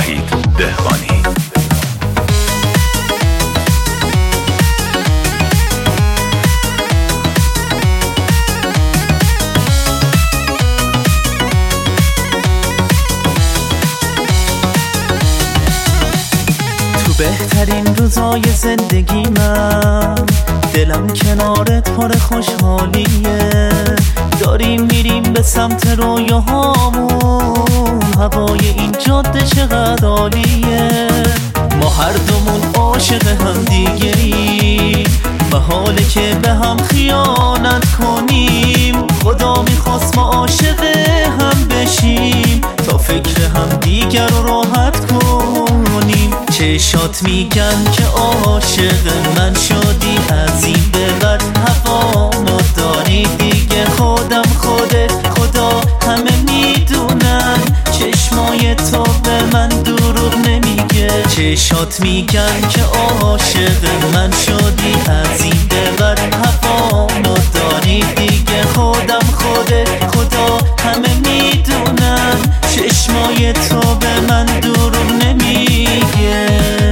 وحید دهقانی. بهترین روزای زندگی من دلم کنارت پر خوشحالیه، داریم میریم به سمت رویاهامون، هوای این جاده چقدر عالیه، ما هر دومون عاشق هم دیگه‌ایم و حاله که به هم خیانت کنیم، خدا میخواست ما عاشق هم بشیم تا فکر هم دیگر رو راحت کنیم. چشات میگن که عاشق من شدی، از این به بعد هوامو داری دیگه، خودم خودت خدا همه میدونن، چشمای تو به من دروغ نمیگه. چشات میگن که عاشق من شدی، از این به بعد هوامو داری دیگه، خودم خودت خدا همه میدونن، چشمای تو به من دروغ نمیگه.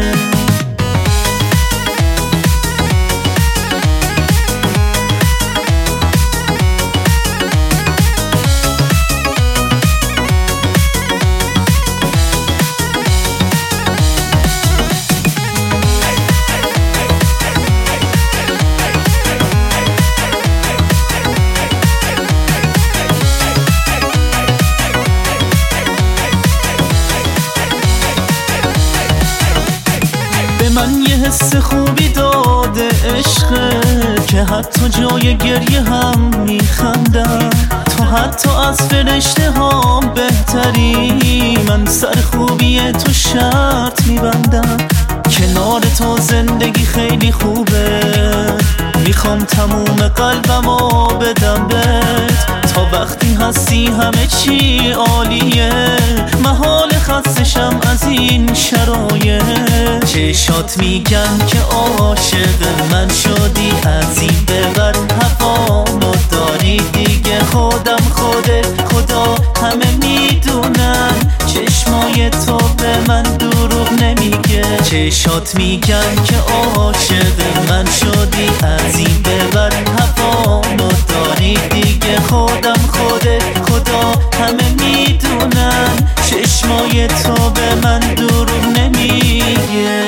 من یه حس خوبی داده عشقه که حتی جای گریه هم میخندم، تو حتی از فرشته هم بهتری، من سر خوبی تو شرط میبندم، کنار تو زندگی خیلی خوبه، میخوام تموم قلبمو بدم بهت، تا وقتی هستی همه چی عالیه، محال خستشم از این شرایط. چشات میگن که عاشق من شدی، از این به بعد هوامو داری دیگه، خودم خودت خدا همه میدونن، چشمای تو به من دروغ نمیگه. چشات میگن که عاشق من شدی، از این به بعد هوامو داری دیگه، خودم خودت خدا همه میدونن، چشمای تو به من دروغ نمیگه.